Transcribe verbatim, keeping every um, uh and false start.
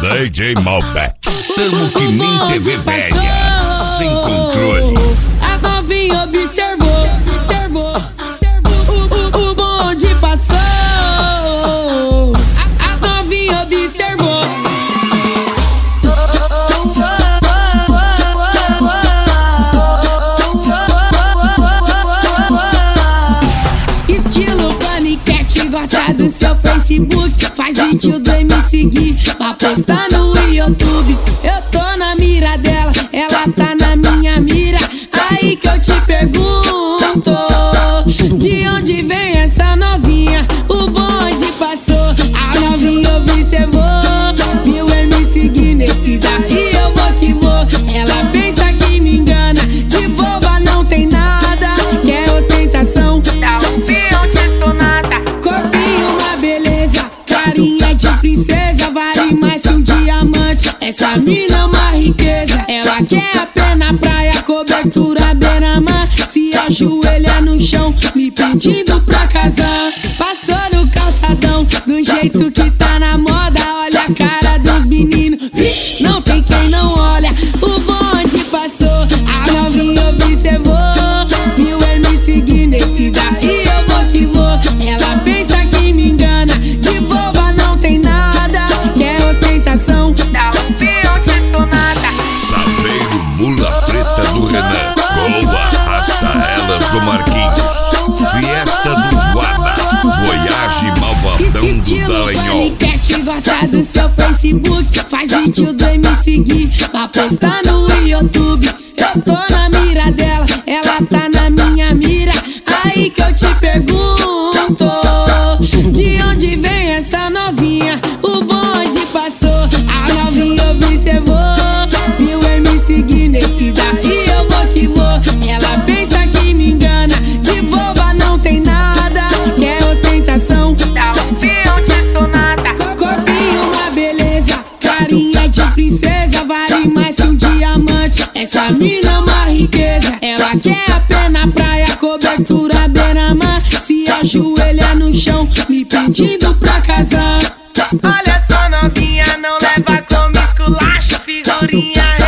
D J Malbec, tamo que nem T V velha, sem controle. A novinha observou, observou, observou. O, o, o bonde passou. A, a novinha observou. Estilo paniquete, gosta do seu Facebook. Faz vídeo do me seguir pra postar no YouTube. Eu tô na mira dela, ela tá na minha mira. Aí que eu te pergunto, de onde vem essa novinha? O bonde passou, a novinha observou. Viu eu me seguir nesse daí, eu vou que vou. Ela pensa que me engana, de boba não tem nada. Quer ostentação, dá um peão de sonata. Corpinho uma beleza, carinha de princesa, vale mais que um diamante. Essa mina é uma riqueza. Ela quer a pé na praia, cobertura beira-mar. Se ajoelha no chão, me pedindo pra casar. Passou no calçadão, do jeito que tá na moda. Olha a cara dos meninos, vixe, não tem quem não olha. O bonde passou, a novinha observou. Viu eu me seguir nesse daí, eu vou que vou. Ela pensa que me engana, de boba não tem nada. Quer ostentação, dá um peão de sonata. Saveiro, mula preta do Renan, Gol arrasta elas do Marquinhos, Fiesta do Guaba, Voyage Malvadão do Dallagnol. Gosta do seu Facebook, faz vídeo do me seguir pra postar no YouTube. Eu tô na mira dela, ela tá na minha mira. Aí que eu te pergunto, de onde vem essa novinha? O bonde passou, a novinha observou. Viu eu me seguir nesse daí, eu vou que vou. Ela pensa que me engana, de boba não tem nada. Quer ostentação, dá um peão de sonata. Corpinho uma beleza, carinha de princesa, vale mais que um diamante. Essa mina é uma riqueza. Ela quer a pé na praia, cobertura beira-mar. Se ajoelha no chão, me pedindo pra casar. Olha só novinha, não leva como esculacho, figurinha